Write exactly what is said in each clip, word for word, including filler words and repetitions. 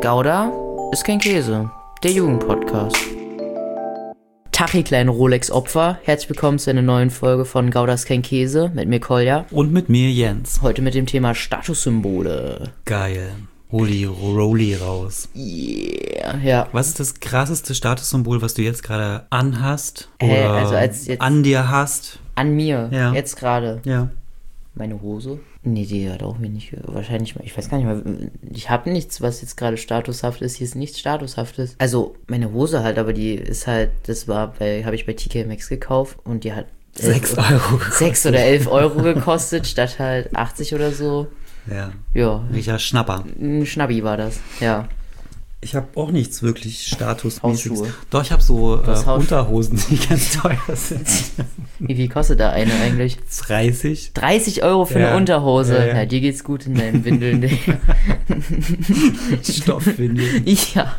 Gouda ist kein Käse, der Jugendpodcast. Tag, ihr kleinen Rolex-Opfer. Herzlich willkommen zu einer neuen Folge von Gouda ist kein Käse mit mir Kolja. Und mit mir Jens. Heute mit dem Thema Statussymbole. Geil. Hol die Rolli raus. Yeah, ja. Was ist das krasseste Statussymbol, was du jetzt gerade anhast? Oder Hä, also als jetzt an dir hast? An mir, ja. Jetzt gerade. Ja. Meine Hose? Nee, die hat auch wenig, wahrscheinlich, ich weiß gar nicht mehr, ich habe nichts, was jetzt gerade statushaft ist, hier ist nichts statushaftes. Also, meine Hose halt, aber die ist halt, das war bei, habe ich bei T K Maxx gekauft und die hat sechs Euro gekostet. sechs oder elf Euro gekostet, statt halt achtzig oder so. Ja. Ja. Welcher Schnapper. Ein Schnabbi war das, ja. Ich habe auch nichts wirklich statusmäßiges. Hausschuhe. Doch, ich habe so äh, Haus- Unterhosen, die ganz teuer sind. Wie viel kostet da eine eigentlich? dreißig. dreißig Euro für Ja. eine Unterhose. Ja, ja. Ja, dir geht's gut in deinen Windeln. Stoffwindeln. Ja.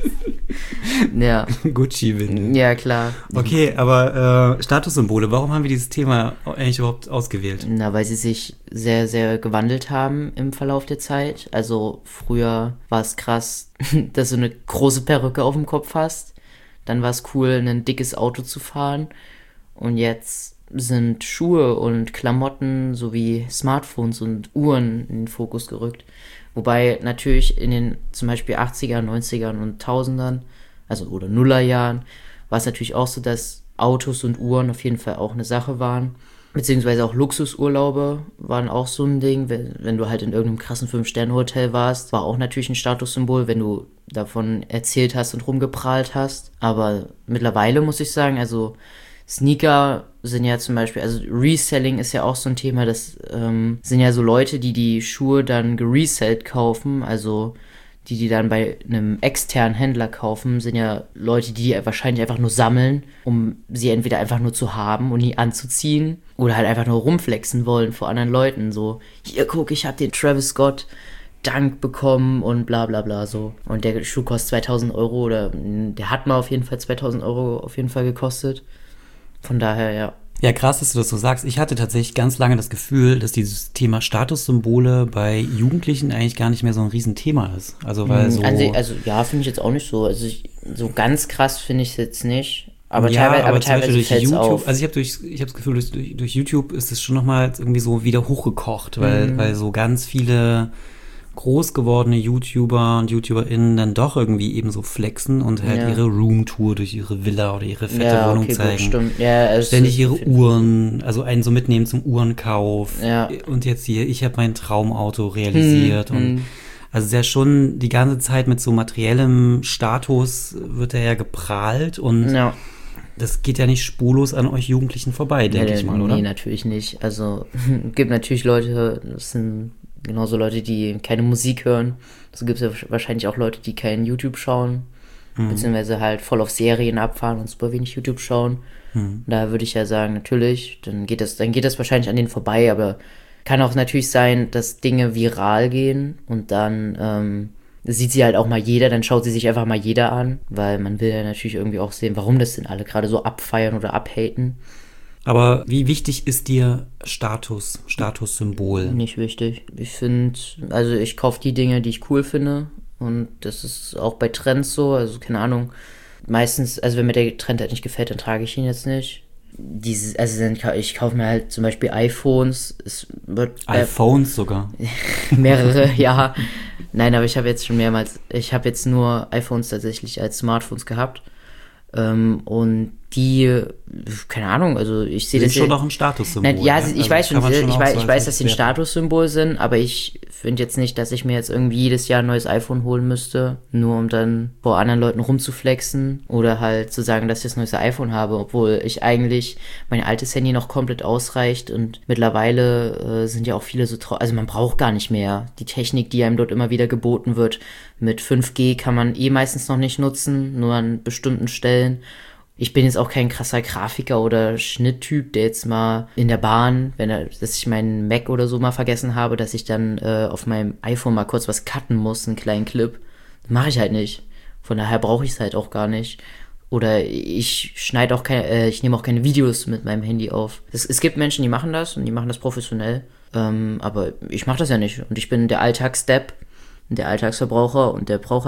Ja. Gucci-Windeln. Ja, klar. Okay, aber äh, Statussymbole, warum haben wir dieses Thema eigentlich überhaupt ausgewählt? Na, weil sie sich sehr, sehr gewandelt haben im Verlauf der Zeit. Also früher war es krass, dass du eine große Perücke auf dem Kopf hast. Dann war es cool, ein dickes Auto zu fahren. Und jetzt sind Schuhe und Klamotten sowie Smartphones und Uhren in den Fokus gerückt. Wobei natürlich in den zum Beispiel achtzigern, neunzigern und tausendern, also oder Nullerjahren, war es natürlich auch so, dass Autos und Uhren auf jeden Fall auch eine Sache waren. Beziehungsweise auch Luxusurlaube waren auch so ein Ding. Wenn, wenn du halt in irgendeinem krassen Fünf-Sterne-Hotel warst, war auch natürlich ein Statussymbol, wenn du davon erzählt hast und rumgeprahlt hast. Aber mittlerweile muss ich sagen, also Sneaker sind ja zum Beispiel, also Reselling ist ja auch so ein Thema, das ähm, sind ja so Leute, die die Schuhe dann geresellt kaufen, also die die dann bei einem externen Händler kaufen, sind ja Leute, die wahrscheinlich einfach nur sammeln, um sie entweder einfach nur zu haben und nie anzuziehen oder halt einfach nur rumflexen wollen vor anderen Leuten, so, hier guck, ich hab den Travis Scott Dank bekommen und bla bla bla so. Und der Schuh kostet zweitausend Euro oder der hat mal auf jeden Fall zweitausend Euro auf jeden Fall gekostet. Von daher, ja. Ja, krass, dass du das so sagst. Ich hatte tatsächlich ganz lange das Gefühl, dass dieses Thema Statussymbole bei Jugendlichen eigentlich gar nicht mehr so ein Riesenthema ist. Also, weil so... Also, also ja, finde ich jetzt auch nicht so. Also, ich, so ganz krass finde ich es jetzt nicht. Aber ja, teilweise, aber, aber zum teilweise Beispiel durch fällt's YouTube, auf. also ich habe durch, ich habe das Gefühl, durch, durch, durch YouTube ist es schon nochmal irgendwie so wieder hochgekocht, weil, Mhm. weil so ganz viele groß gewordene YouTuber und YouTuberInnen dann doch irgendwie eben so flexen und halt Ja. ihre Roomtour durch ihre Villa oder ihre fette ja, Wohnung okay, gut, zeigen. stimmt. Ja, es Ständig ist- ihre Uhren, also einen so mitnehmen zum Uhrenkauf. Ja. Und jetzt hier, ich habe mein Traumauto realisiert. Hm, und hm. also sehr schon die ganze Zeit mit so materiellem Status wird er ja geprahlt und Ja. das geht ja nicht spurlos an euch Jugendlichen vorbei, denke nee, ich mal, nee, oder? Nee, natürlich nicht. Also, gibt natürlich Leute, das sind genauso Leute, die keine Musik hören. Es gibt ja wahrscheinlich auch Leute, die kein YouTube schauen, Mhm. beziehungsweise halt voll auf Serien abfahren und super wenig YouTube schauen. Mhm. Da würde ich ja sagen, natürlich, dann geht das, dann geht das wahrscheinlich an denen vorbei, aber kann auch natürlich sein, dass Dinge viral gehen und dann ähm, sieht sie halt auch mal jeder, dann schaut sie sich einfach mal jeder an, weil man will ja natürlich irgendwie auch sehen, warum das denn alle gerade so abfeiern oder abhaten. Aber wie wichtig ist dir Status, Statussymbol? Nicht wichtig. Ich finde, also ich kaufe die Dinge, die ich cool finde und das ist auch bei Trends so, also keine Ahnung. Meistens, also wenn mir der Trend halt nicht gefällt, dann trage ich ihn jetzt nicht. Diese, also dann, kau- ich kaufe mir halt zum Beispiel iPhones. Es wird äh, iPhones sogar. mehrere, ja. Nein, aber ich habe jetzt schon mehrmals, ich habe jetzt nur iPhones tatsächlich als Smartphones gehabt. Ähm, und die, keine Ahnung, also ich sehe Sind das schon ja- doch ein Statussymbol. Nein, ja, ne? ich Also weiß schon, kann man ich, schon auch weiß, so ich als weiß, dass sie ein werten. Statussymbol sind, aber ich finde jetzt nicht, dass ich mir jetzt irgendwie jedes Jahr ein neues iPhone holen müsste, nur um dann vor anderen Leuten rumzuflexen oder halt zu sagen, dass ich das neueste iPhone habe, obwohl ich eigentlich mein altes Handy noch komplett ausreicht und mittlerweile äh, sind ja auch viele so trau- also man braucht gar nicht mehr die Technik, die einem dort immer wieder geboten wird. Mit fünf G kann man eh meistens noch nicht nutzen, nur an bestimmten Stellen. Ich bin jetzt auch kein krasser Grafiker oder Schnitttyp, der jetzt mal in der Bahn, wenn er, dass ich meinen Mac oder so mal vergessen habe, dass ich dann äh, auf meinem iPhone mal kurz was cutten muss, einen kleinen Clip. Das mache ich halt nicht. Von daher brauche ich es halt auch gar nicht. Oder ich schneide auch keine, äh, ich nehme auch keine Videos mit meinem Handy auf. Es, es gibt Menschen, die machen das und die machen das professionell. Ähm, aber ich mache das ja nicht. Und ich bin der Alltagsdepp, der Alltagsverbraucher und der braucht halt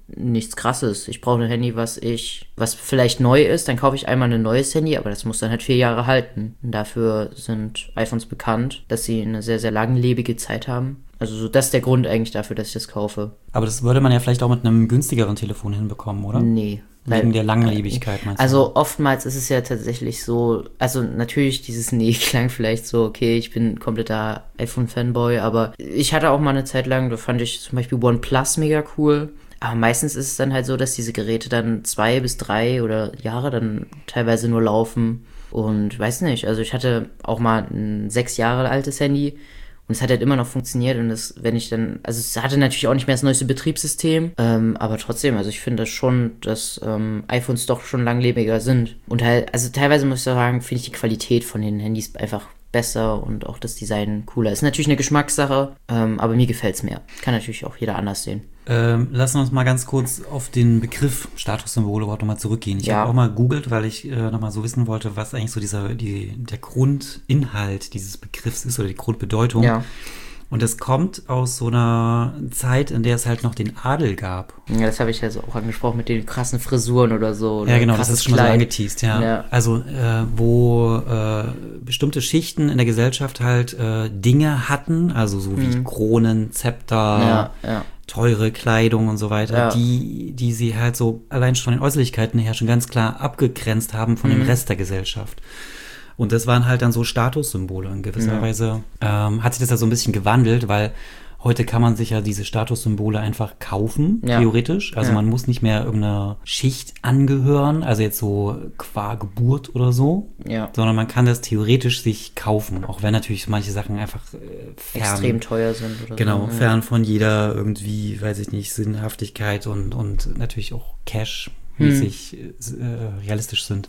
nichts Krasses. Ich brauche ein Handy, was ich, was vielleicht neu ist, dann kaufe ich einmal ein neues Handy, aber das muss dann halt vier Jahre halten. Und dafür sind iPhones bekannt, dass sie eine sehr, sehr langlebige Zeit haben. Also so, das ist der Grund eigentlich dafür, dass ich das kaufe. Aber das würde man ja vielleicht auch mit einem günstigeren Telefon hinbekommen, oder? Nee. Wegen der Langlebigkeit, meinst du? Also oftmals ist es ja tatsächlich so, also natürlich dieses Nee klang vielleicht so, okay, ich bin kompletter iPhone-Fanboy, aber ich hatte auch mal eine Zeit lang, da fand ich zum Beispiel OnePlus mega cool. Aber meistens ist es dann halt so, dass diese Geräte dann zwei bis drei oder Jahre dann teilweise nur laufen. Und weiß nicht, also ich hatte auch mal ein sechs Jahre altes Handy. Und es hat halt immer noch funktioniert und das, wenn ich dann, also es hatte natürlich auch nicht mehr das neueste Betriebssystem, ähm, aber trotzdem, also ich finde das schon, dass ähm, iPhones doch schon langlebiger sind. Und halt, also teilweise muss ich sagen, finde ich die Qualität von den Handys einfach besser und auch das Design cooler. Ist natürlich eine Geschmackssache, ähm, aber mir gefällt es mehr. Kann natürlich auch jeder anders sehen. Ähm, lassen wir uns mal ganz kurz auf den Begriff Statussymbole überhaupt nochmal zurückgehen. Ich Ja. habe auch mal gegoogelt, weil ich äh, nochmal so wissen wollte, was eigentlich so dieser, die, der Grundinhalt dieses Begriffs ist oder die Grundbedeutung. Ja. Und das kommt aus so einer Zeit, in der es halt noch den Adel gab. Ja, das habe ich ja so auch angesprochen mit den krassen Frisuren oder so. Oder Ja, genau, das krasses ist schon mal so Kleid. angeteased, ja. Ja. Also, äh, wo äh, bestimmte Schichten in der Gesellschaft halt äh, Dinge hatten, also so wie Mhm. Kronen, Zepter, Ja, ja. teure Kleidung und so weiter, Ja. die, die sie halt so allein schon von den Äußerlichkeiten her schon ganz klar abgegrenzt haben von Mhm. dem Rest der Gesellschaft. Und das waren halt dann so Statussymbole. In gewisser Ja. Weise ähm, hat sich das ja so ein bisschen gewandelt, weil heute kann man sich ja diese Statussymbole einfach kaufen, Ja. theoretisch. Also Ja. man muss nicht mehr irgendeiner Schicht angehören, also jetzt so qua Geburt oder so, Ja. sondern man kann das theoretisch sich kaufen, auch wenn natürlich manche Sachen einfach äh, fern, Extrem teuer sind oder genau, so. Ja. fern von jeder irgendwie, weiß ich nicht, Sinnhaftigkeit und, und natürlich auch Cash-mäßig äh, realistisch sind.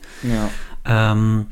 Ja. Ähm,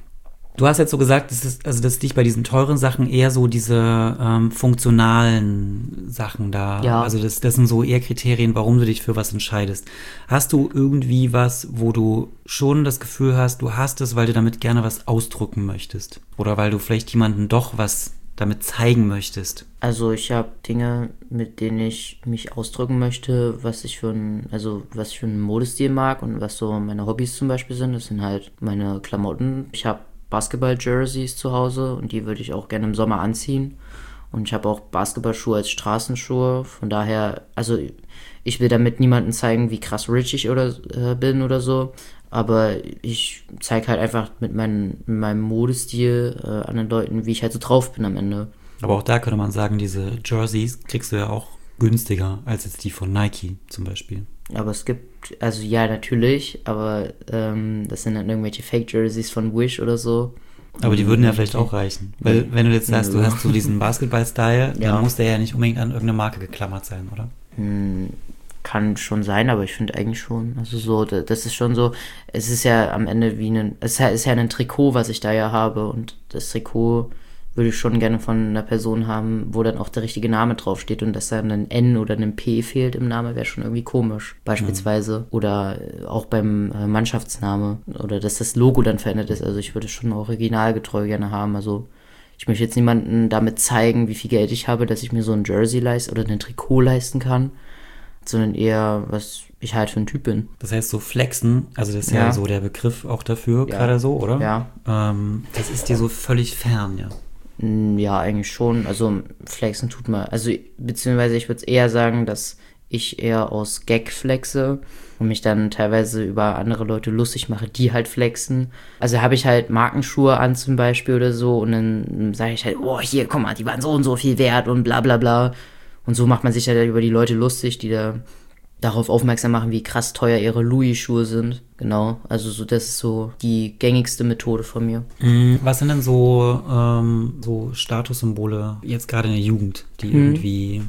du hast jetzt so gesagt, dass, es, also dass dich bei diesen teuren Sachen eher so diese ähm, funktionalen Sachen da, Ja. also das, das sind so eher Kriterien, warum du dich für was entscheidest. Hast du irgendwie was, wo du schon das Gefühl hast, du hast es, weil du damit gerne was ausdrücken möchtest? Oder weil du vielleicht jemandem doch was damit zeigen möchtest? Also ich habe Dinge, mit denen ich mich ausdrücken möchte, was ich für ein, also was ich für einen Modestil mag und was so meine Hobbys zum Beispiel sind. Das sind halt meine Klamotten. Ich habe Basketball-Jerseys zu Hause und die würde ich auch gerne im Sommer anziehen. Und ich habe auch Basketballschuhe als Straßenschuhe. Von daher, also ich will damit niemandem zeigen, wie krass rich ich oder äh, bin oder so. Aber ich zeige halt einfach mit, mein, mit meinem Modestil äh, anderen Leuten, wie ich halt so drauf bin am Ende. Aber auch da könnte man sagen, diese Jerseys kriegst du ja auch günstiger als jetzt die von Nike zum Beispiel. Aber es gibt, also ja, natürlich, aber ähm, das sind dann irgendwelche Fake-Jerseys von Wish oder so. Aber die würden ja vielleicht auch reichen. Weil wenn du jetzt sagst, du Ja. hast so diesen Basketball-Style, Ja. dann muss der ja nicht unbedingt an irgendeine Marke geklammert sein, oder? Hm, kann schon sein, aber ich finde eigentlich schon, also so, da- das ist schon so, es ist ja am Ende wie ein, es ist ja ein Trikot, was ich da ja habe und das Trikot würde ich schon gerne von einer Person haben, wo dann auch der richtige Name draufsteht und dass da ein N oder ein P fehlt im Namen, wäre schon irgendwie komisch, beispielsweise. Oder äh, auch beim äh, Mannschaftsname oder dass das Logo dann verändert ist, also ich würde schon originalgetreu gerne haben, also ich möchte jetzt niemanden damit zeigen, wie viel Geld ich habe, dass ich mir so ein Jersey leiste oder ein Trikot leisten kann, sondern eher, was ich halt für ein Typ bin. Das heißt, so flexen, also das ist ja, Ja. so der Begriff auch dafür, Ja. gerade so, oder? Ja. Ähm, das ist dir so völlig fern, ja. Mm, Ja, eigentlich schon. Also flexen tut man. Also beziehungsweise ich würde eher sagen, dass ich eher aus Gag flexe und mich dann teilweise über andere Leute lustig mache, die halt flexen. Also habe ich halt Markenschuhe an zum Beispiel oder so und dann sage ich halt, oh hier, guck mal, die waren so und so viel wert und bla bla bla. Und so macht man sich halt über die Leute lustig, die da darauf aufmerksam machen, wie krass teuer ihre Louis-Schuhe sind. Genau, also so das ist so die gängigste Methode von mir. Mm, Was sind denn so, ähm, so Statussymbole jetzt gerade in der Jugend, die Mhm. irgendwie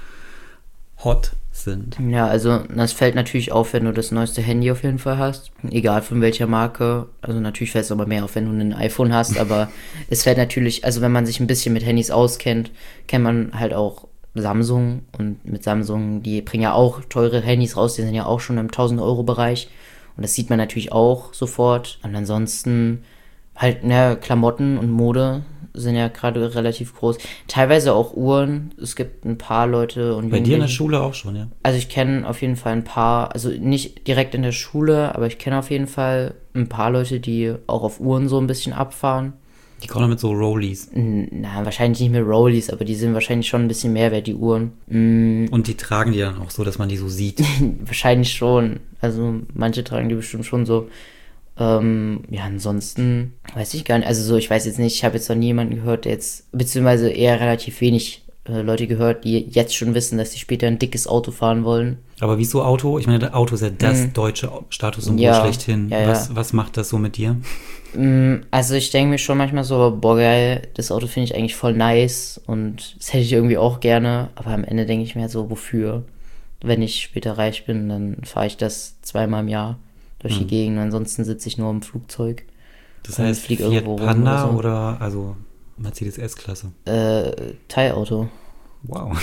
hot sind? Ja, also das fällt natürlich auf, wenn du das neueste Handy auf jeden Fall hast. Egal von welcher Marke. Also natürlich fällt es aber mehr auf, wenn du ein iPhone hast. Aber es fällt natürlich, also wenn man sich ein bisschen mit Handys auskennt, kennt man halt auch Samsung. Und mit Samsung, die bringen ja auch teure Handys raus. Die sind ja auch schon im tausend-Euro-Bereich. Und das sieht man natürlich auch sofort. Und ansonsten halt, ne, Klamotten und Mode sind ja gerade relativ groß. Teilweise auch Uhren. Es gibt ein paar Leute und Bei dir in der Jugendliche- Schule auch schon, ja? Also ich kenne auf jeden Fall ein paar, also nicht direkt in der Schule, aber ich kenne auf jeden Fall ein paar Leute, die auch auf Uhren so ein bisschen abfahren. Die kommen mit so Rollies. N- Na, wahrscheinlich nicht mit Rollies, aber die sind wahrscheinlich schon ein bisschen mehr wert, die Uhren. Mm, Und die tragen die dann auch so, dass man die so sieht. wahrscheinlich schon. Also manche tragen die bestimmt schon so. Ähm, ja, ansonsten weiß ich gar nicht. Also so, ich weiß jetzt nicht, ich habe jetzt noch nie jemanden gehört, der jetzt, beziehungsweise eher relativ wenig äh, Leute gehört, die jetzt schon wissen, dass sie später ein dickes Auto fahren wollen. Aber wieso Auto? Ich meine, das Auto ist ja das Mhm. deutsche Statussymbol Ja, schlechthin. ja, ja. Was, was macht das so mit dir? Mm, Also ich denke mir schon manchmal so, boah geil, das Auto finde ich eigentlich voll nice und das hätte ich irgendwie auch gerne, aber am Ende denke ich mir halt so, wofür? Wenn ich später reich bin, dann fahre ich das zweimal im Jahr durch die Hm. Gegend, ansonsten sitze ich nur im Flugzeug. Das Und heißt flieg Fiat irgendwo rum Panda oder so. oder also Mercedes S-Klasse. Äh, Teilauto. Wow.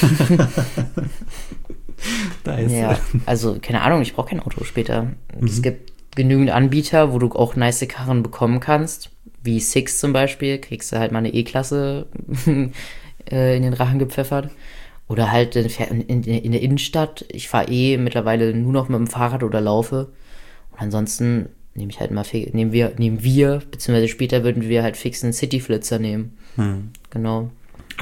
da ist Ja, also keine Ahnung, ich brauche kein Auto später. Es Mhm. gibt genügend Anbieter, wo du auch nice Karren bekommen kannst, wie Six zum Beispiel, kriegst du halt mal eine E-Klasse äh, in den Rachen gepfeffert. Oder halt in, in, in der Innenstadt. Ich fahre eh mittlerweile nur noch mit dem Fahrrad oder laufe. Und ansonsten nehme ich halt mal, fi- nehmen wir, nehmen wir, beziehungsweise später würden wir halt fix einen City-Flitzer nehmen. Hm. Genau.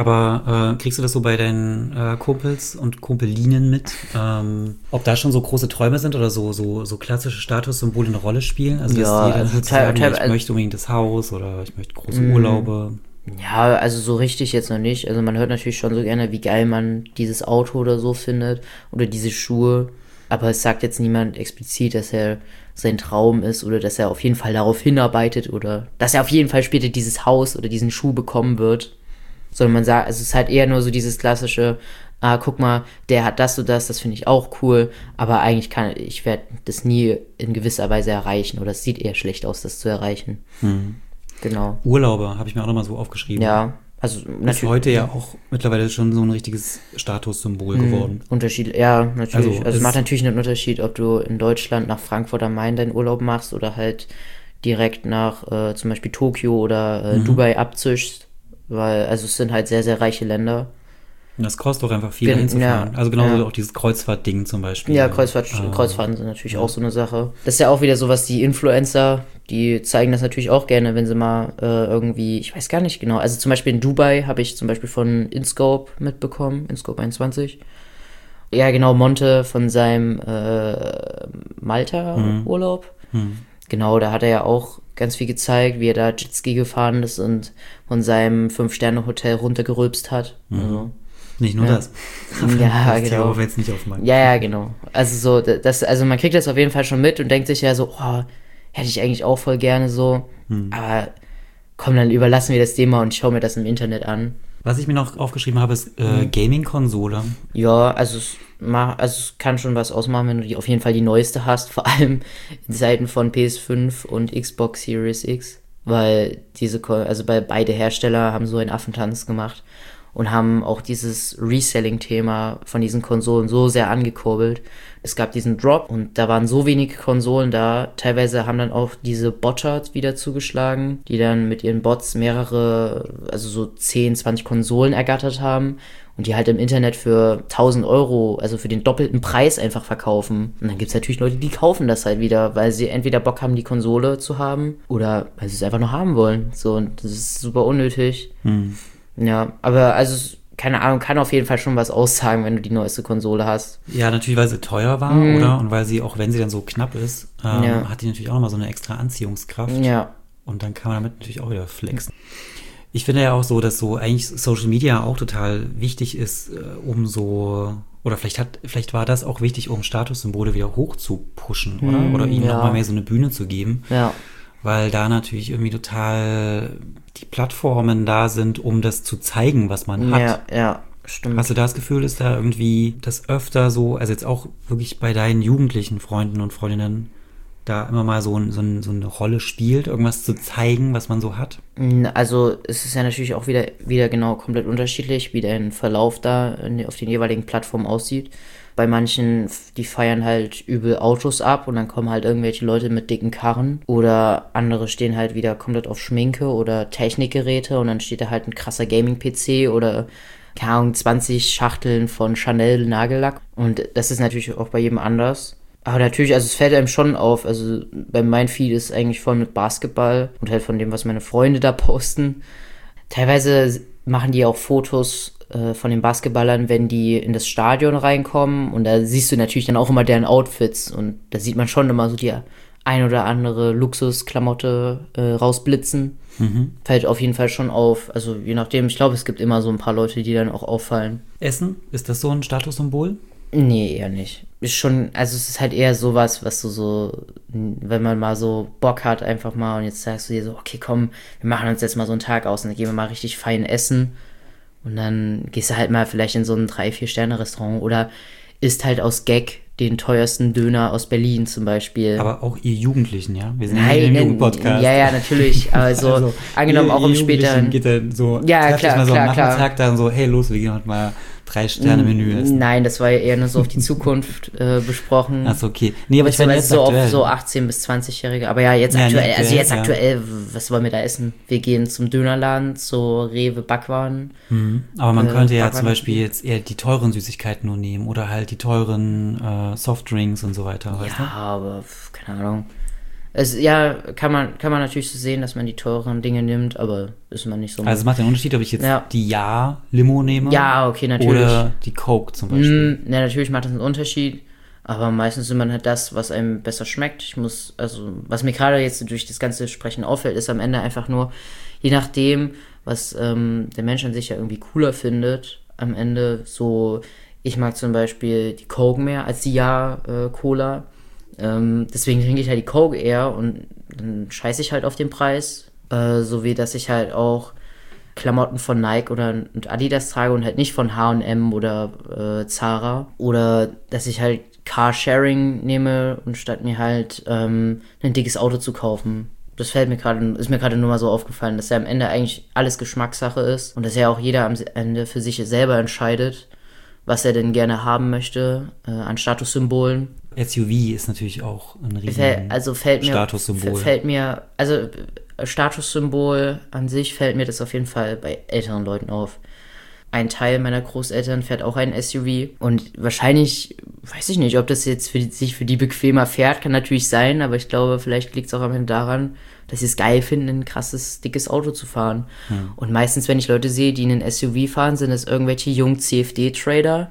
Aber äh, kriegst du das so bei deinen äh, Kumpels und Kumpelinen mit? Ähm, ob da schon so große Träume sind oder so, so, so klassische Statussymbole eine Rolle spielen? Also, dass Ja, jeder also halt teil- sagen, teil- ja, ich möchte unbedingt das Haus oder ich möchte große Mm. Urlaube. Ja, also so richtig jetzt noch nicht. Also man hört natürlich schon so gerne, wie geil man dieses Auto oder so findet oder diese Schuhe. Aber es sagt jetzt niemand explizit, dass er sein Traum ist oder dass er auf jeden Fall darauf hinarbeitet oder dass er auf jeden Fall später dieses Haus oder diesen Schuh bekommen wird. Sondern man sagt, also es ist halt eher nur so dieses klassische, ah, guck mal, der hat das und das, das finde ich auch cool, aber eigentlich kann ich werde das nie in gewisser Weise erreichen oder es sieht eher schlecht aus, das zu erreichen. Hm. Genau. Urlaube habe ich mir auch nochmal so aufgeschrieben. Ja, also Ist heute ja auch mittlerweile schon so ein richtiges Statussymbol geworden. Unterschied, ja, natürlich. Also, Also, es es- macht natürlich einen Unterschied, ob du in Deutschland nach Frankfurt am Main deinen Urlaub machst oder halt direkt nach äh, zum Beispiel Tokio oder äh, Mhm. Dubai abzischst, weil, also es sind halt sehr, sehr reiche Länder. Und das kostet auch einfach viel, Gen- hinzufahren. ja, also genauso ja. auch dieses Kreuzfahrt-Ding zum Beispiel. Ja, Kreuzfahrt, Ähm, Kreuzfahrten sind natürlich ja. auch so eine Sache. Das ist ja auch wieder so, was die Influencer, die zeigen das natürlich auch gerne, wenn sie mal äh, irgendwie, ich weiß gar nicht genau, also zum Beispiel in Dubai habe ich zum Beispiel von InScope mitbekommen, InScope einundzwanzig. Ja, genau, Monte von seinem äh, Malta-Urlaub. Hm. Genau, da hat er ja auch ganz viel gezeigt, wie er da Jetski gefahren ist und von seinem Fünf-Sterne-Hotel runtergerülpst hat. Also, Nicht nur Ja. das. Ja, das genau. Thema wir jetzt nicht aufmachen. ja, ja, genau. Also so, das, also man kriegt das auf jeden Fall schon mit und denkt sich ja so, oh, hätte ich eigentlich auch voll gerne so. Hm. Aber komm, dann überlassen wir das Thema und ich schaue mir das im Internet an. Was ich mir noch aufgeschrieben habe, ist äh, Mhm. Gaming-Konsole. Ja, also es, mach, also es kann schon was ausmachen, wenn du die auf jeden Fall die neueste hast, vor allem in Zeiten von P S fünf und Xbox Series X, weil diese, Ko- also bei beide Hersteller haben so einen Affentanz gemacht und haben auch dieses Reselling-Thema von diesen Konsolen so sehr angekurbelt. Es gab diesen Drop und da waren so wenige Konsolen da. Teilweise haben dann auch diese Botcher wieder zugeschlagen, die dann mit ihren Bots mehrere, also so zehn, zwanzig Konsolen ergattert haben und die halt im Internet für tausend Euro, also für den doppelten Preis einfach verkaufen. Und dann gibt's natürlich Leute, die kaufen das halt wieder, weil sie entweder Bock haben, die Konsole zu haben oder weil sie es einfach nur haben wollen. So, und das ist super unnötig. Hm. Ja, aber also, es- keine Ahnung, kann auf jeden Fall schon was aussagen, wenn du die neueste Konsole hast. Ja, natürlich, weil sie teuer war, Mhm. oder? Und weil sie, auch wenn sie dann so knapp ist, ähm, Ja. hat die natürlich auch nochmal so eine extra Anziehungskraft. Ja, Und dann kann man damit natürlich auch wieder flexen. Ich finde ja auch so, dass so eigentlich Social Media auch total wichtig ist, äh, um so, oder vielleicht hat, vielleicht war das auch wichtig, um Statussymbole wieder hoch zu pushen, oder? Hm, Oder ihnen ja. nochmal mehr so eine Bühne zu geben. ja, Weil da natürlich irgendwie total die Plattformen da sind, um das zu zeigen, was man hat. ja, ja, stimmt. Hast du das Gefühl, ist da irgendwie das öfter so, also jetzt auch wirklich bei deinen jugendlichen Freunden und Freundinnen, da immer mal so, ein, so, ein, so eine Rolle spielt, irgendwas zu zeigen, was man so hat? Also es ist ja natürlich auch wieder, wieder genau komplett unterschiedlich, wie dein Verlauf da in, auf den jeweiligen Plattformen aussieht. Bei manchen, die feiern halt übel Autos ab und dann kommen halt irgendwelche Leute mit dicken Karren. Oder andere stehen halt wieder komplett auf Schminke oder Technikgeräte und dann steht da halt ein krasser Gaming-P C oder, keine Ahnung, zwanzig Schachteln von Chanel Nagellack. Und das ist natürlich auch bei jedem anders. Aber natürlich, also es fällt einem schon auf, also bei meinem Feed ist eigentlich voll mit Basketball und halt von dem, was meine Freunde da posten. Teilweise machen die auch Fotos äh, von den Basketballern, wenn die in das Stadion reinkommen und da siehst du natürlich dann auch immer deren Outfits und da sieht man schon immer so die ein oder andere Luxusklamotte äh, rausblitzen. Mhm. Fällt auf jeden Fall schon auf, also je nachdem, ich glaube, es gibt immer so ein paar Leute, die dann auch auffallen. Essen, ist das so ein Statussymbol? Nee, eher nicht. Ist schon, also es ist halt eher sowas, was du so, wenn man mal so Bock hat, einfach mal und jetzt sagst du dir so, okay, komm, wir machen uns jetzt mal so einen Tag aus und dann gehen wir mal richtig fein essen und dann gehst du halt mal vielleicht in so ein drei vier Sterne Restaurant oder isst halt aus Gag den teuersten Döner aus Berlin zum Beispiel. Aber auch ihr Jugendlichen, ja? Wir sind Nein, ja im nein, Jugendpodcast. Ja, ja, natürlich. Aber so, also, angenommen ihr, auch im späteren... geht dann so, ja, klar, mal so klar, am klar. Nachmittag dann so, hey, los, wir gehen heute mal drei Sterne Menü essen. Nein, das war ja eher nur so auf die Zukunft äh, besprochen. Achso, okay. Nee, aber ich meine jetzt so aktuell. auf so achtzehn- bis zwanzig-Jährige. Aber ja, jetzt ja, aktuell, aktuell, also jetzt ja. aktuell, was wollen wir da essen? Wir gehen zum Dönerladen, zu Rewe Backwaren. Mhm. Aber man äh, könnte ja Backwaren zum Beispiel jetzt eher die teuren Süßigkeiten nur nehmen oder halt die teuren äh, Softdrinks und so weiter, weißt ja, du? aber keine Ahnung. Es, ja, kann man, kann man natürlich so sehen, dass man die teuren Dinge nimmt, aber ist man nicht so. Also es macht einen Unterschied, ob ich jetzt ja. die Ja-Limo nehme. Ja, okay, natürlich. Oder die Coke zum Beispiel. Mm, ja, natürlich macht das einen Unterschied, aber meistens nimmt man halt das, was einem besser schmeckt. Ich muss, also, was mir gerade jetzt durch das ganze Sprechen auffällt, ist am Ende einfach nur, je nachdem, was ähm, der Mensch an sich ja irgendwie cooler findet, am Ende so, ich mag zum Beispiel die Coke mehr als die Ja-Cola. Ähm, deswegen trinke ich halt die Coke eher und dann scheiße ich halt auf den Preis. Äh, so wie, dass ich halt auch Klamotten von Nike oder und Adidas trage und halt nicht von H und M oder äh, Zara. Oder dass ich halt Carsharing nehme und statt mir halt ähm, ein dickes Auto zu kaufen. Das fällt mir gerade, ist mir gerade nur mal so aufgefallen, dass ja am Ende eigentlich alles Geschmackssache ist und dass ja auch jeder am Ende für sich selber entscheidet, was er denn gerne haben möchte, äh, an Statussymbolen. S U V ist natürlich auch ein riesen also fällt mir, Statussymbol. Fällt mir, also Statussymbol an sich fällt mir das auf jeden Fall bei älteren Leuten auf. Ein Teil meiner Großeltern fährt auch ein S U V und wahrscheinlich, weiß ich nicht, ob das jetzt für die, sich für die bequemer fährt, kann natürlich sein, aber ich glaube, vielleicht liegt es auch am Ende daran, dass sie es geil finden, ein krasses, dickes Auto zu fahren. Hm. Und meistens, wenn ich Leute sehe, die einen S U V fahren, sind es irgendwelche jungen C F D-Trader.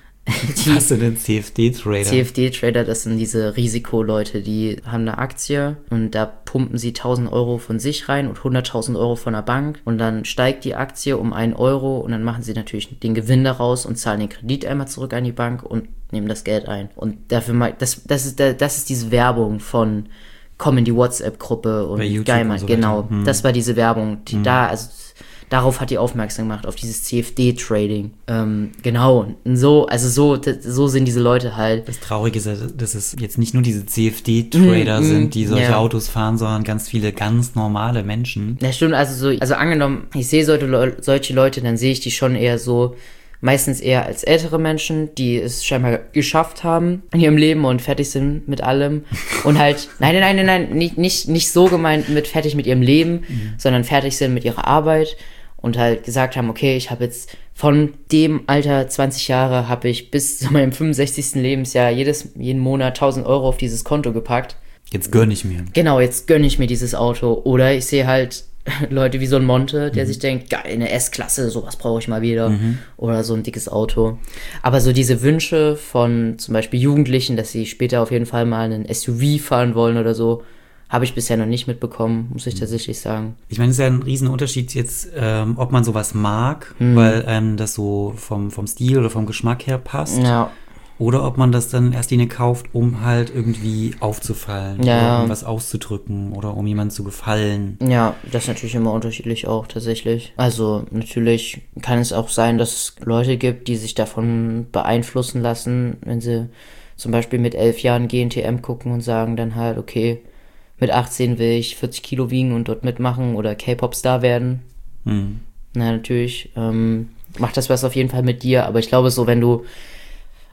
Was sind denn C F D-Trader? C F D-Trader, das sind diese Risikoleute, die haben eine Aktie und da pumpen sie tausend Euro von sich rein und hunderttausend Euro von der Bank und dann steigt die Aktie um einen Euro und dann machen sie natürlich den Gewinn daraus und zahlen den Kredit einmal zurück an die Bank und nehmen das Geld ein. Und dafür mal, das, das ist, das ist diese Werbung von komm in die WhatsApp-Gruppe und geil, man, so genau, hm. das war diese Werbung, die hm. da, also darauf hat die aufmerksam gemacht, auf dieses C F D-Trading. Ähm, genau, so, also so, so sind diese Leute halt. Das Traurige ist, dass es jetzt nicht nur diese C F D-Trader mm, sind, die solche ja. Autos fahren, sondern ganz viele ganz normale Menschen. Ja, stimmt, also so, also angenommen, ich sehe solche, Le- solche Leute, dann sehe ich die schon eher so, meistens eher als ältere Menschen, die es scheinbar geschafft haben in ihrem Leben und fertig sind mit allem. Und halt, nein, nein, nein, nein, nicht, nicht, nicht so gemeint mit fertig mit ihrem Leben, mhm. sondern fertig sind mit ihrer Arbeit und halt gesagt haben, okay, ich habe jetzt von dem Alter zwanzig Jahre habe ich bis zu meinem fünfundsechzigsten Lebensjahr jedes, jeden Monat tausend Euro auf dieses Konto gepackt. Jetzt gönne ich mir. Genau, jetzt gönne ich mir dieses Auto. Oder ich sehe halt Leute wie so ein Monte, der mhm. sich denkt, geil, eine S-Klasse, sowas brauche ich mal wieder. Mhm. Oder so ein dickes Auto. Aber so diese Wünsche von zum Beispiel Jugendlichen, dass sie später auf jeden Fall mal einen S U V fahren wollen oder so, habe ich bisher noch nicht mitbekommen, muss ich tatsächlich sagen. Ich meine, es ist ja ein riesen Unterschied jetzt, ähm, ob man sowas mag, mhm. weil ähm, das so vom, vom Stil oder vom Geschmack her passt. Ja. Oder ob man das dann erst Linie kauft, um halt irgendwie aufzufallen. Ja. Oder um was auszudrücken oder um jemandem zu gefallen. Ja, das ist natürlich immer unterschiedlich auch tatsächlich. Also natürlich kann es auch sein, dass es Leute gibt, die sich davon beeinflussen lassen, wenn sie zum Beispiel mit elf Jahren G N T M gucken und sagen dann halt, okay, mit achtzehn will ich vierzig Kilo wiegen und dort mitmachen oder K-Pop-Star werden. Hm. Na, natürlich ähm, macht das was auf jeden Fall mit dir, aber ich glaube so, wenn du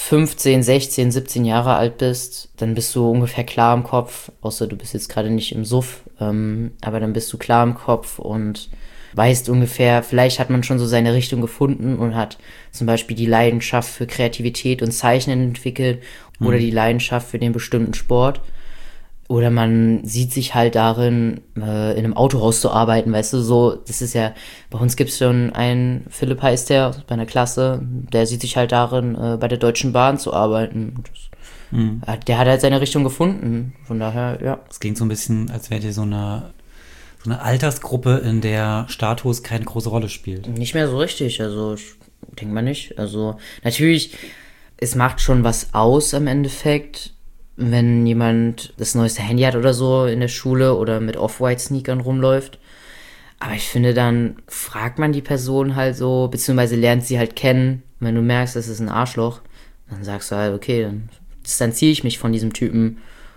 fünfzehn, sechzehn, siebzehn Jahre alt bist, dann bist du ungefähr klar im Kopf, außer du bist jetzt gerade nicht im Suff, ähm, aber dann bist du klar im Kopf und weißt ungefähr, vielleicht hat man schon so seine Richtung gefunden und hat zum Beispiel die Leidenschaft für Kreativität und Zeichnen entwickelt mhm. oder die Leidenschaft für den bestimmten Sport. Oder man sieht sich halt darin, äh, in einem Autohaus zu arbeiten, weißt du, so, das ist ja, bei uns gibt's schon einen, Philipp heißt der, bei einer Klasse, der sieht sich halt darin, äh, bei der Deutschen Bahn zu arbeiten. Das, mhm. äh, der hat halt seine Richtung gefunden, von daher, ja. Es klingt so ein bisschen, als wäre dir so eine, so eine Altersgruppe, in der Status keine große Rolle spielt. Nicht mehr so richtig, also, ich denke mal nicht. Also, natürlich, es macht schon was aus am Endeffekt, wenn jemand das neueste Handy hat oder so in der Schule oder mit Off-White-Sneakern rumläuft. Aber ich finde, dann fragt man die Person halt so, beziehungsweise lernt sie halt kennen. Wenn du merkst, das ist ein Arschloch, dann sagst du halt, okay, dann distanziere ich mich von diesem Typen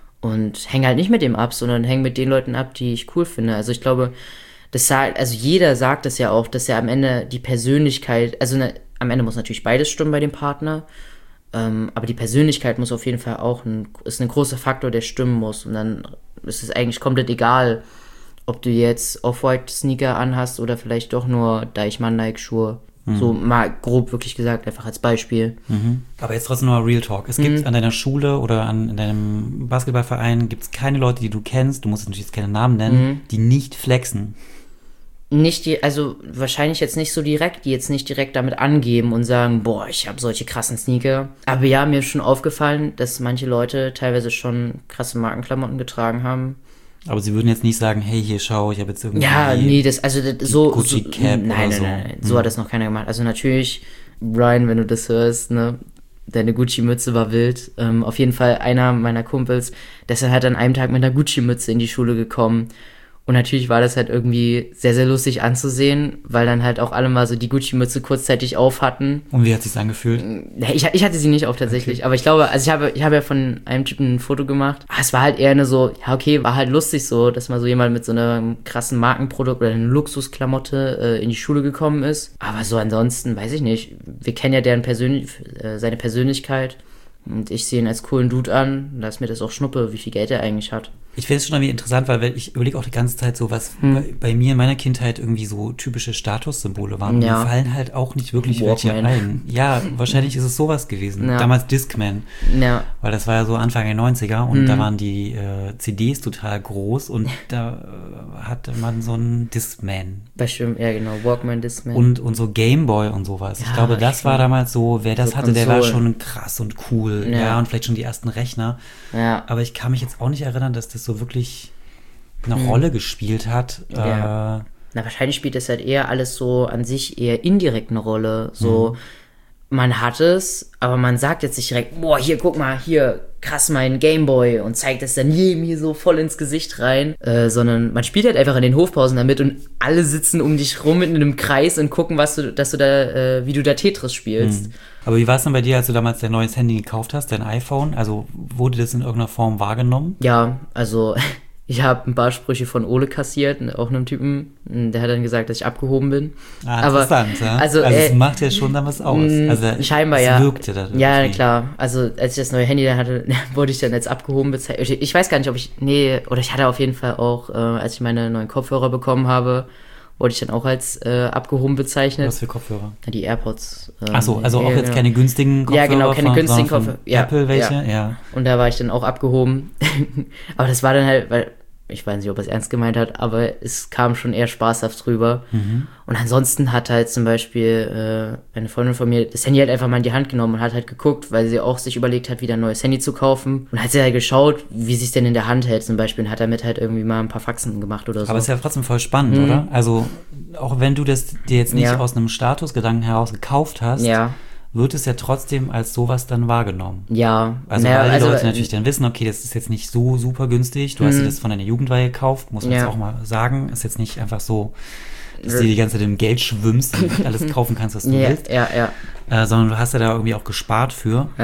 und hänge halt nicht mit dem ab, sondern hänge mit den Leuten ab, die ich cool finde. Also ich glaube, das sagt, also jeder sagt das ja auch, dass ja am Ende die Persönlichkeit, also ne, am Ende muss natürlich beides stimmen bei dem Partner, Ähm, aber die Persönlichkeit muss auf jeden Fall auch ein, ist ein großer Faktor, der stimmen muss. Und dann ist es eigentlich komplett egal, ob du jetzt Off-White-Sneaker anhast oder vielleicht doch nur Deichmann-Nike-Schuhe. Mhm. So mal grob wirklich gesagt, einfach als Beispiel. Mhm. Aber jetzt trotzdem noch Real Talk. Es gibt mhm. an deiner Schule oder an in deinem Basketballverein gibt es keine Leute, die du kennst, du musst natürlich jetzt keine Namen nennen, mhm. die nicht flexen. Nicht die, also wahrscheinlich jetzt nicht so direkt, die jetzt nicht direkt damit angeben und sagen, boah, ich habe solche krassen Sneaker. Aber ja, mir ist schon aufgefallen, dass manche Leute teilweise schon krasse Markenklamotten getragen haben. Aber sie würden jetzt nicht sagen, hey, hier schau, ich habe jetzt irgendwie ja, nee, das, also das, so, Gucci so Cap nein, oder nein, so. nein, nein, so hm. hat das noch keiner gemacht. Also natürlich, Ryan, wenn du das hörst, ne, deine Gucci-Mütze war wild. Ähm, auf jeden Fall einer meiner Kumpels, der ist dann halt an einem Tag mit einer Gucci-Mütze in die Schule gekommen. Und natürlich war das halt irgendwie sehr, sehr lustig anzusehen, weil dann halt auch alle mal so die Gucci-Mütze kurzzeitig auf hatten. Und wie hat sich's angefühlt? Ich, ich hatte sie nicht auf tatsächlich, okay. Aber ich glaube, also ich habe, ich habe ja von einem Typen ein Foto gemacht. Ah, es war halt eher eine so, ja okay, war halt lustig so, dass mal so jemand mit so einem krassen Markenprodukt oder einer Luxusklamotte äh, in die Schule gekommen ist. Aber so ansonsten, weiß ich nicht, wir kennen ja deren Persönlich, äh, seine Persönlichkeit. Und ich sehe ihn als coolen Dude an, da ist mir das auch Schnuppe, wie viel Geld er eigentlich hat. Ich finde es schon irgendwie interessant, weil ich überlege auch die ganze Zeit so, was hm. bei, bei mir in meiner Kindheit irgendwie so typische Statussymbole waren. Ja. Mir fallen halt auch nicht wirklich Walkman. Welche ein. Ja, wahrscheinlich ist es sowas gewesen. Ja. Damals Discman. Ja. Weil das war ja so Anfang der neunziger und hm. da waren die äh, C Ds total groß und da äh, hatte man so einen Discman. Bestimmt, ja genau, Walkman, Discman. Und, und so Gameboy und sowas. Ja, ich glaube, das ich war damals so, wer das so hatte, Konsolen. Der war schon krass und cool. Ja. ja, und vielleicht schon die ersten Rechner. Ja. Aber ich kann mich jetzt auch nicht erinnern, dass das so wirklich eine hm. Rolle gespielt hat. Ja. Äh, Na, wahrscheinlich spielt das halt eher alles so an sich eher indirekt eine Rolle. So, hm. man hat es, aber man sagt jetzt nicht direkt, boah, hier, guck mal, hier, krass, mein Gameboy und zeigt das dann jedem hier so voll ins Gesicht rein. Äh, sondern man spielt halt einfach in den Hofpausen damit und alle sitzen um dich rum in einem Kreis und gucken, was du, dass du da, äh, wie du da Tetris spielst. Hm. Aber wie war es denn bei dir, als du damals dein neues Handy gekauft hast, dein iPhone? Also wurde das in irgendeiner Form wahrgenommen? Ja, also ich habe ein paar Sprüche von Ole kassiert, auch einem Typen, der hat dann gesagt, dass ich abgehoben bin. Ah, interessant, aber, ja. Also, also es äh, macht ja schon dann was aus. Also scheinbar, es ja. wirkte da. Ja, klar. Also als ich das neue Handy dann hatte, wurde ich dann als abgehoben bezeichnet. Ich weiß gar nicht, ob ich, nee, oder ich hatte auf jeden Fall auch, äh, als ich meine neuen Kopfhörer bekommen habe, wurde ich dann auch als äh, abgehoben bezeichnet. Was für Kopfhörer? Ja, die AirPods. Ähm, Ach so, also ja, auch jetzt genau. keine günstigen Kopfhörer? Ja, genau, keine von, günstigen Kopfhörer. Ja, Apple welche? Ja. ja. Und da war ich dann auch abgehoben. Aber das war dann halt, weil ich weiß nicht, ob er es ernst gemeint hat, aber es kam schon eher spaßhaft rüber. Mhm. Und ansonsten hat halt zum Beispiel äh, eine Freundin von mir das Handy halt einfach mal in die Hand genommen und hat halt geguckt, weil sie auch sich überlegt hat, wieder ein neues Handy zu kaufen. Und hat sie halt geschaut, wie sie es denn in der Hand hält zum Beispiel und hat damit halt irgendwie mal ein paar Faxen gemacht oder so. Aber es ist ja trotzdem voll spannend, mhm. oder? Also auch wenn du das dir jetzt nicht ja. aus einem Statusgedanken heraus gekauft hast, ja. wird es ja trotzdem als sowas dann wahrgenommen. Ja. Also naja, weil die also, Leute natürlich dann wissen, okay, das ist jetzt nicht so super günstig. Du hast dir das von deiner Jugendweihe gekauft, muss man ja. jetzt auch mal sagen. Ist jetzt nicht einfach so, dass du die ganze Zeit im Geld schwimmst und alles kaufen kannst, was du ja, willst. Ja, ja. Äh, sondern du hast ja da irgendwie auch gespart für. Ja.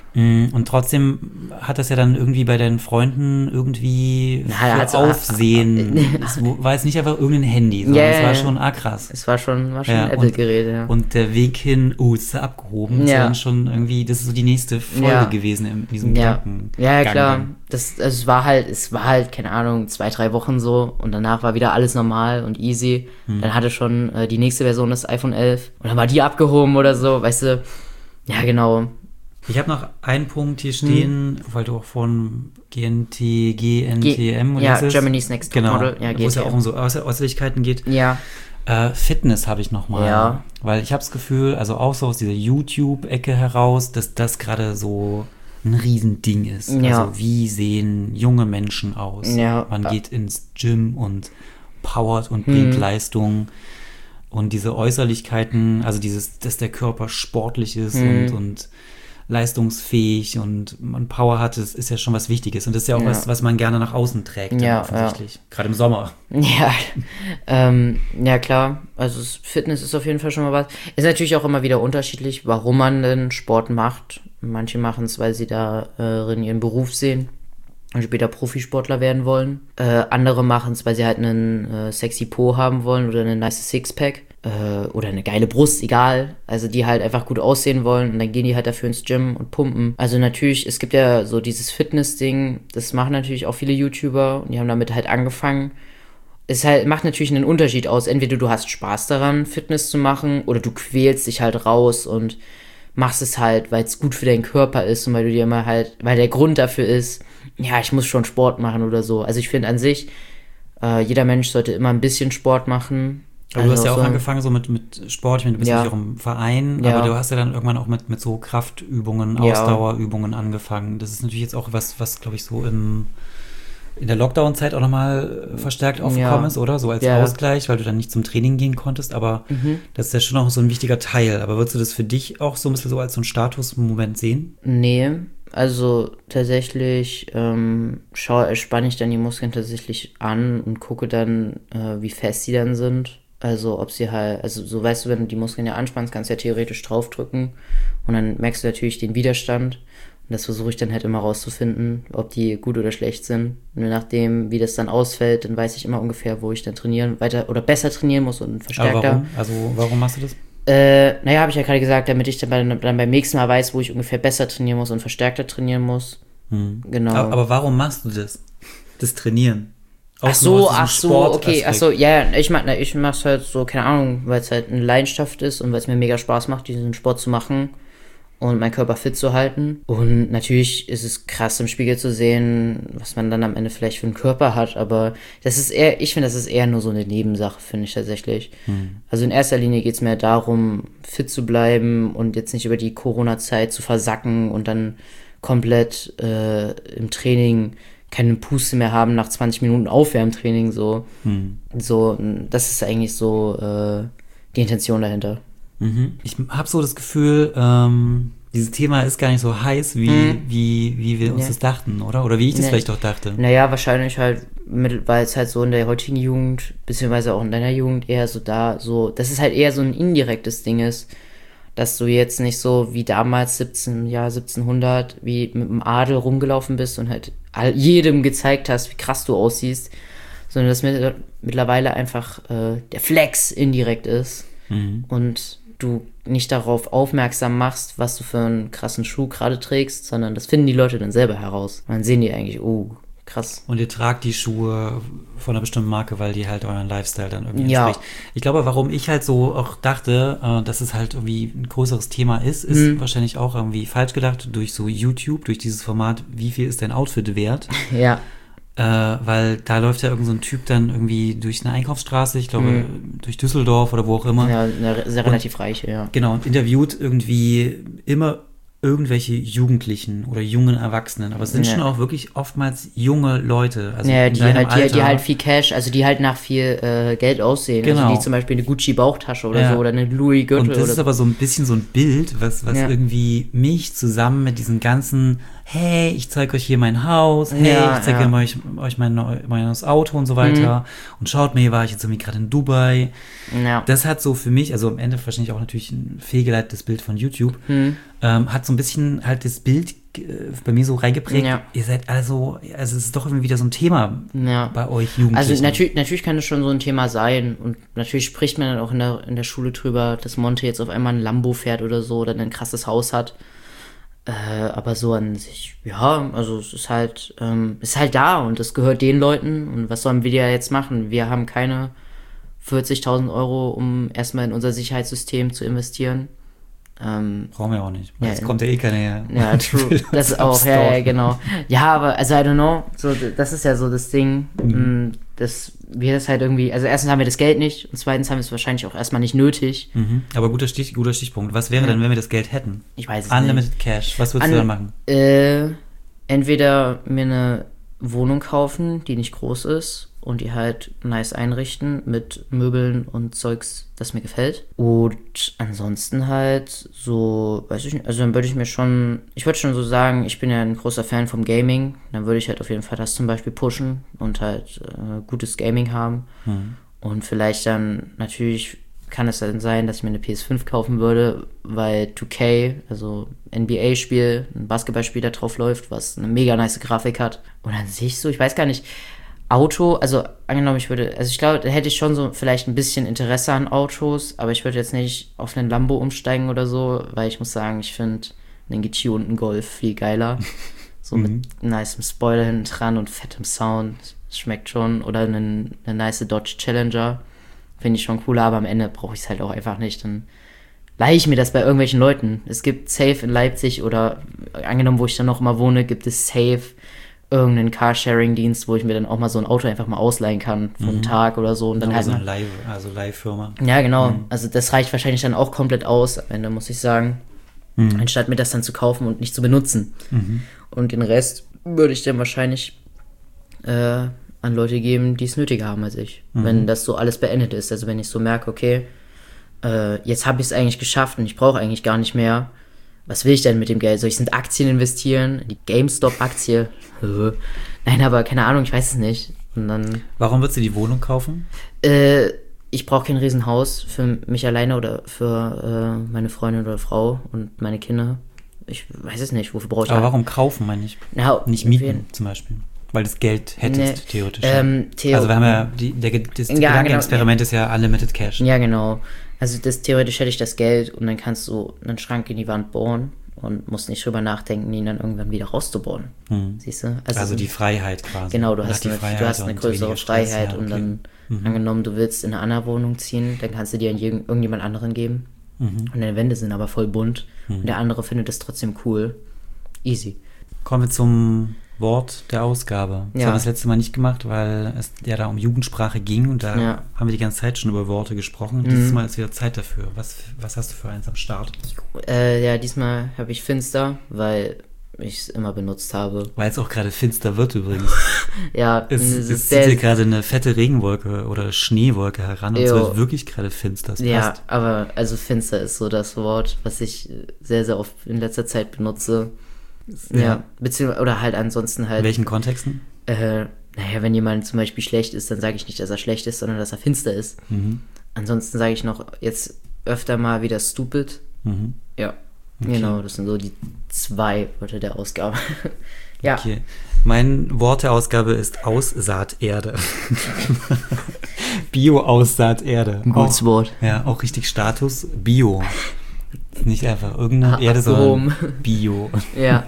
Und trotzdem hat das ja dann irgendwie bei deinen Freunden irgendwie Na, für also, Aufsehen. Es war jetzt nicht einfach irgendein Handy, sondern Ja, es war ja, schon ah, krass. Es war schon, war schon Ja, ein Apple-Gerät, ja. Und der Weg hin, oh, ist er abgehoben, ist Ja. ja dann schon irgendwie, das ist so die nächste Folge Ja. gewesen in diesem Ja, Gedankengang. ja, ja, klar. dann. Das, also es war halt, es war halt, keine Ahnung, zwei, drei Wochen so und danach war wieder alles normal und easy. Hm. Dann hatte schon äh, die nächste Version das iPhone elf und dann war die abgehoben oder so, weißt du. Ja, genau. Ich habe noch einen Punkt hier stehen, weil du auch von G N T, G N T M Ge- ja, hieß es? Germany's Next Top Genau, Model. Ja, wo es ja G T M. auch um so Äußer- Äußerlichkeiten geht. Ja, Äh, Fitness habe ich noch mal, Ja. weil ich habe das Gefühl, also auch so aus dieser YouTube-Ecke heraus, dass das gerade so ein Riesending ist. Ja. Also wie sehen junge Menschen aus? Ja. Man geht ins Gym und powert und bringt Hm. Leistung. Und diese Äußerlichkeiten, also dieses, dass der Körper sportlich ist Hm. und, und leistungsfähig und man Power hat, das ist ja schon was Wichtiges. Und das ist ja auch Ja. was, was man gerne nach außen trägt, dann Ja, offensichtlich. Gerade im Sommer. Ja, ähm, ja klar, also es- Fitness ist auf jeden Fall schon mal was. Ist natürlich auch immer wieder unterschiedlich, warum man denn Sport macht. Manche machen es, weil sie darin ihren Beruf sehen und später Profisportler werden wollen. Äh, andere machen es, weil sie halt einen äh, sexy Po haben wollen oder eine nice Sixpack äh, oder eine geile Brust, egal. Also die halt einfach gut aussehen wollen und dann gehen die halt dafür ins Gym und pumpen. Also natürlich, es gibt ja so dieses Fitness-Ding, das machen natürlich auch viele YouTuber und die haben damit halt angefangen. Es halt, macht natürlich einen Unterschied aus. Entweder du hast Spaß daran, Fitness zu machen, oder du quälst dich halt raus und machst es halt, weil es gut für deinen Körper ist und weil du dir immer halt, weil der Grund dafür ist, ja, ich muss schon Sport machen oder so. Also ich finde an sich, äh, jeder Mensch sollte immer ein bisschen Sport machen. Aber du Also hast ja auch so- angefangen so mit, mit Sport, ich meine, du bist Ja. natürlich auch im Verein, Ja. aber du hast ja dann irgendwann auch mit, mit so Kraftübungen, Ja. Ausdauerübungen angefangen. Das ist natürlich jetzt auch was, was glaube ich, so im, in der Lockdown-Zeit auch nochmal verstärkt aufgekommen Ja. ist, oder? So als Ja. Ausgleich, weil du dann nicht zum Training gehen konntest, aber Mhm. das ist ja schon auch so ein wichtiger Teil. Aber würdest du das für dich auch so ein bisschen so als so einen Statusmoment sehen? Nee, also tatsächlich ähm, schau, spanne ich dann die Muskeln tatsächlich an und gucke dann, äh, wie fest sie dann sind. Also ob sie halt, also so weißt du, wenn du die Muskeln ja anspannst, kannst du ja theoretisch draufdrücken und dann merkst du natürlich den Widerstand. Und das versuche ich dann halt immer rauszufinden, ob die gut oder schlecht sind. Und je nachdem, wie das dann ausfällt, dann weiß ich immer ungefähr, wo ich dann trainieren, weiter oder besser trainieren muss und Aber verstärkter. warum? Also warum machst du das? Äh, naja, habe ich ja gerade gesagt, damit ich dann, bei, dann beim nächsten Mal weiß, wo ich ungefähr besser trainieren muss und verstärkter trainieren muss. Hm. Genau. Aber, aber warum machst du das? Das Trainieren? Auch Ach nur so, aus diesem ach so, okay, Sportaspekt. ach so, ja, ja, ich mach, na, ich mach's halt so, keine Ahnung, weil es halt eine Leidenschaft ist und weil es mir mega Spaß macht, diesen Sport zu machen und meinen Körper fit zu halten. Und natürlich ist es krass im Spiegel zu sehen, was man dann am Ende vielleicht für einen Körper hat, aber das ist eher, ich finde, das ist eher nur so eine Nebensache, finde ich tatsächlich. Also in erster Linie geht's mir darum, fit zu bleiben und jetzt nicht über die Corona-Zeit zu versacken und dann komplett äh, im Training keine Puste mehr haben nach zwanzig Minuten Aufwärmtraining, so. Hm. So, das ist eigentlich so äh, die Intention dahinter. Mhm. Ich habe so das Gefühl, ähm, dieses Thema ist gar nicht so heiß, wie, Hm. wie, wie wir uns Ja. das dachten, oder? Oder wie ich das Nee. vielleicht auch dachte. Naja, wahrscheinlich halt, mit, weil es halt so in der heutigen Jugend, beziehungsweise auch in deiner Jugend eher so da, so, dass es halt eher so ein indirektes Ding ist, dass du jetzt nicht so wie damals siebzehn, ja, siebzehnhundert, wie mit dem Adel rumgelaufen bist und halt all, jedem gezeigt hast, wie krass du aussiehst, sondern dass mit, mittlerweile einfach äh, der Flex indirekt ist Mhm. und du nicht darauf aufmerksam machst, was du für einen krassen Schuh gerade trägst, sondern das finden die Leute dann selber heraus. Und dann sehen die eigentlich, oh, krass. Und ihr tragt die Schuhe von einer bestimmten Marke, weil die halt euren Lifestyle dann irgendwie Ja. entspricht. Ich glaube, warum ich halt so auch dachte, äh, dass es halt irgendwie ein größeres Thema ist, ist Mhm. wahrscheinlich auch irgendwie falsch gedacht durch so YouTube, durch dieses Format, wie viel ist dein Outfit wert? Ja, Äh, weil da läuft ja irgend so ein Typ dann irgendwie durch eine Einkaufsstraße, ich glaube durch Düsseldorf oder wo auch immer. ja, eine sehr relativ reiche, ja. Genau, und interviewt irgendwie immer irgendwelche Jugendlichen oder jungen Erwachsenen. Aber es sind Ja. schon auch wirklich oftmals junge Leute. Also Ja, in die deinem halt, die, Alter. die halt viel Cash, also die halt nach viel äh, Geld aussehen. Genau. Also die zum Beispiel eine Gucci-Bauchtasche oder Ja. so oder eine Louis-Gürtel Und das oder ist aber so ein bisschen so ein Bild, was, was Ja. irgendwie mich zusammen mit diesen ganzen, hey, ich zeige euch hier mein Haus, hey, Ja, ich zeige ja. euch, euch mein, neu- mein neues Auto und so weiter. Und schaut mir, hier war ich jetzt irgendwie gerade in Dubai. ja. Das hat so für mich, also am Ende wahrscheinlich auch natürlich ein fehlgeleitetes Bild von YouTube, Hm. ähm, hat so ein bisschen halt das Bild äh, bei mir so reingeprägt. Ja. Ihr seid also, also es ist doch irgendwie wieder so ein Thema Ja. bei euch Jugendlichen. Also natürlich, natürlich kann es schon so ein Thema sein und natürlich spricht man dann auch in der, in der Schule drüber, dass Monte jetzt auf einmal ein Lambo fährt oder so oder ein krasses Haus hat. Äh, aber so an sich, ja, also es ist halt, ähm, ist halt da und es gehört den Leuten und was sollen wir ja jetzt machen? Wir haben keine vierzigtausend Euro, um erstmal in unser Sicherheitssystem zu investieren. Ähm, Brauchen wir auch nicht. Weil ja, es kommt ja eh keiner her. Ja, true. Das auch, ja, ja, genau. Ja, aber, also, I don't know, so, das ist ja so das Ding, mhm. dass wir das halt irgendwie, also erstens haben wir das Geld nicht und zweitens haben wir es wahrscheinlich auch erstmal nicht nötig. Mhm. Aber guter, Stich, guter Stichpunkt. Was wäre ja. denn, wenn wir das Geld hätten? Ich weiß es Unlimited nicht. Cash. Was würdest An, du dann machen? Äh, entweder mir eine Wohnung kaufen, die nicht groß ist und die halt nice einrichten mit Möbeln und Zeugs, das mir gefällt. Und ansonsten halt so, weiß ich nicht, also dann würde ich mir schon, ich würde schon so sagen, ich bin ja ein großer Fan vom Gaming, dann würde ich halt auf jeden Fall das zum Beispiel pushen und halt äh, gutes Gaming haben. Mhm. Und vielleicht dann, natürlich kann es dann sein, dass ich mir eine P S fünf kaufen würde, weil zwei K, also N B A-Spiel, ein Basketballspiel da drauf läuft, was eine mega nice Grafik hat. Und dann sehe ich so, ich weiß gar nicht, Auto, also angenommen, ich würde, also ich glaube, da hätte ich schon so vielleicht ein bisschen Interesse an Autos, aber ich würde jetzt nicht auf einen Lambo umsteigen oder so, weil ich muss sagen, ich finde einen G T und einen Golf viel geiler. So mhm. mit nicem Spoiler hinten dran und fettem Sound, schmeckt schon. Oder einen, eine nice Dodge Challenger, finde ich schon cooler, aber am Ende brauche ich es halt auch einfach nicht. Dann leihe ich mir das bei irgendwelchen Leuten. Es gibt safe in Leipzig oder angenommen, wo ich dann noch immer wohne, gibt es safe irgendeinen Carsharing-Dienst, wo ich mir dann auch mal so ein Auto einfach mal ausleihen kann für mhm. einen Tag oder so. Und dann ja, halt so eine Leih, also Leihfirma. Ja, genau. Mhm. Also das reicht wahrscheinlich dann auch komplett aus am Ende, muss ich sagen. Mhm. Anstatt mir das dann zu kaufen und nicht zu benutzen. Mhm. Und den Rest würde ich dann wahrscheinlich äh, an Leute geben, die es nötiger haben als ich. Mhm. Wenn das so alles beendet ist. Also wenn ich so merke, okay, äh, jetzt habe ich es eigentlich geschafft und ich brauche eigentlich gar nicht mehr. Was will ich denn mit dem Geld? Soll ich es in Aktien investieren? Die GameStop-Aktie? Nein, aber keine Ahnung, ich weiß es nicht. Und dann, warum würdest du die Wohnung kaufen? Äh, ich brauche kein Riesenhaus für mich alleine oder für äh, meine Freundin oder Frau und meine Kinder. Ich weiß es nicht, wofür brauche ich Aber warum kaufen, meine ich? Na, nicht mieten zum Beispiel. Weil du das Geld hättest, nee, theoretisch. Ähm, Theo- also wir haben ja, die, der, das ja, Gedankenexperiment genau, ist ja Unlimited Cash. Ja, genau. Also das theoretisch hätte ich das Geld und dann kannst du einen Schrank in die Wand bohren und musst nicht drüber nachdenken, ihn dann irgendwann wieder rauszubohren. Hm. Siehst du? Also, also die Freiheit quasi. Genau, du hast, eine, du hast eine größere Freiheit Stress, ja, okay. Und dann mhm. angenommen, du willst in eine andere Wohnung ziehen, dann kannst du dir an irgendjemand anderen geben mhm. und deine Wände sind aber voll bunt mhm. und der andere findet das trotzdem cool. Easy. Kommen wir zum Wort der Ausgabe. Das ja. haben wir das letzte Mal nicht gemacht, weil es ja da um Jugendsprache ging und da ja. haben wir die ganze Zeit schon über Worte gesprochen. Mhm. Dieses Mal ist wieder Zeit dafür. Was, was hast du für eins am Start? Äh, ja, diesmal habe ich finster, weil ich es immer benutzt habe. Weil es auch gerade finster wird übrigens. ja, es, es, es zieht hier gerade eine fette Regenwolke oder Schneewolke heran und es wird wirklich gerade finster. Das ja, passt. aber also finster ist so das Wort, was ich sehr, sehr oft in letzter Zeit benutze. Ja, ja, beziehungsweise, oder halt ansonsten halt. In welchen Kontexten? Äh, naja, wenn jemand zum Beispiel schlecht ist, dann sage ich nicht, dass er schlecht ist, sondern dass er finster ist. Mhm. Ansonsten sage ich noch jetzt öfter mal wieder stupid. Mhm. Ja, okay. Genau, das sind so die zwei Wörter der Ausgabe. ja. Okay. Mein Wort der Ausgabe ist Aussaaterde. Bio-Aussaaterde. Ein gutes Wort. Ja, auch richtig Status. Bio. Nicht einfach irgendeine ah, Erde, sondern Bio. Ja.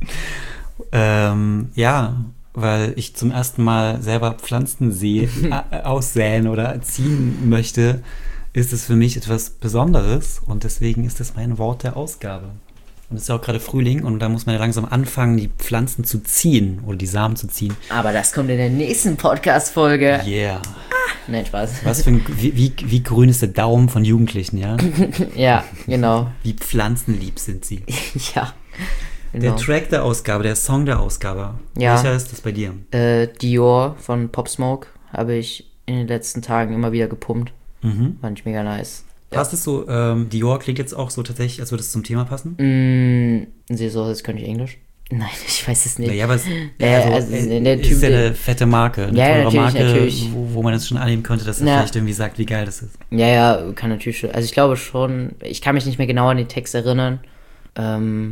ähm, ja, weil ich zum ersten Mal selber Pflanzen sehe, aussäen oder ziehen möchte, ist es für mich etwas Besonderes und deswegen ist das mein Wort der Ausgabe. Und es ist ja auch gerade Frühling und da muss man ja langsam anfangen, die Pflanzen zu ziehen oder die Samen zu ziehen. Aber das kommt in der nächsten Podcast-Folge. Yeah. Nein, Spaß. Was für ein, wie, wie, wie grün ist der Daumen von Jugendlichen, ja? ja, genau. Wie pflanzenlieb sind sie. ja, genau. Der Track der Ausgabe, der Song der Ausgabe. Ja. Welcher ist das bei dir? Äh, Dior von Pop Smoke habe ich in den letzten Tagen immer wieder gepumpt. Mhm. Fand ich mega nice. Passt es so, ähm, Dior klingt jetzt auch so tatsächlich, als würde es zum Thema passen? Mm, sie so, jetzt könnte ich Englisch. Nein, ich weiß es nicht. Ja, aber es ja, also, also, äh, der ist typ, ja eine fette Marke, eine ja, teure natürlich, Marke, natürlich. Wo, wo man jetzt schon annehmen könnte, dass er ja. vielleicht irgendwie sagt, wie geil das ist. Ja, ja, kann natürlich schon. Also ich glaube schon, ich kann mich nicht mehr genau an den Text erinnern. Ähm,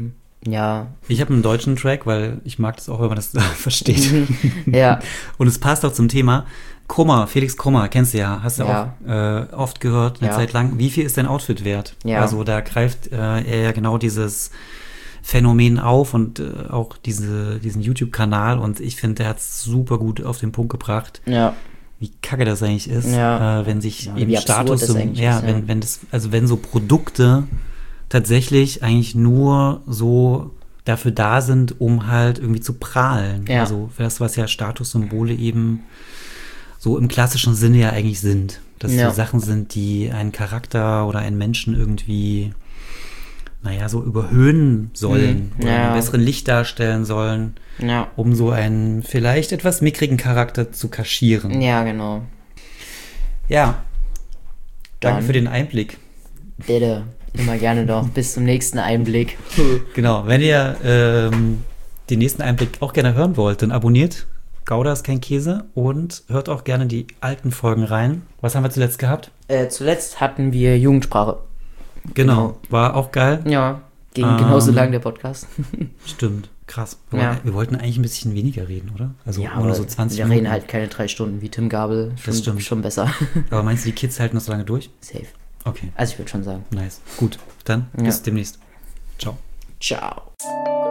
Ja. Ich habe einen deutschen Track, weil ich mag das auch, wenn man das versteht. Ja. Und es passt auch zum Thema. Krummer, Felix Krummer, kennst du ja, hast du Ja. auch äh, oft gehört, eine Ja. Zeit lang. Wie viel ist dein Outfit wert? Ja. Also da greift äh, er ja genau dieses Phänomen auf und äh, auch diese, diesen YouTube-Kanal, und ich finde, der hat es super gut auf den Punkt gebracht, Ja. wie kacke das eigentlich ist, Ja. äh, wenn sich Ja, eben wie absurd Status, das so, eigentlich ja, ist, ja. wenn, wenn das, also wenn so Produkte tatsächlich eigentlich nur so dafür da sind, um halt irgendwie zu prahlen. Ja. Also das, was ja Statussymbole eben so im klassischen Sinne ja eigentlich sind. Dass Ja. so Sachen sind, die einen Charakter oder einen Menschen irgendwie, naja, so überhöhen sollen Mhm. oder Ja. einen besseren Licht darstellen sollen, Ja. um so einen vielleicht etwas mickrigen Charakter zu kaschieren. Ja, genau. Ja, danke Dann- für den Einblick. Bitte. Immer gerne doch. Bis zum nächsten Einblick. Genau, wenn ihr ähm, den nächsten Einblick auch gerne hören wollt, dann abonniert Gouda ist kein Käse und hört auch gerne die alten Folgen rein. Was haben wir zuletzt gehabt? Äh, zuletzt hatten wir Jugendsprache. Genau, war auch geil. Ja. Ging Ähm, genauso lang der Podcast. Stimmt, krass. Wir, Ja. wollten, wir wollten eigentlich ein bisschen weniger reden, oder? Also Ja, nur aber so zwanzig wir Minuten. reden halt keine drei Stunden wie Tim Gabel. Schon, Das stimmt. schon besser. Aber meinst du, die Kids halten noch so lange durch? Safe. Okay, Also ich würde schon sagen. nice. Gut, dann Ja. bis demnächst. Ciao. Ciao.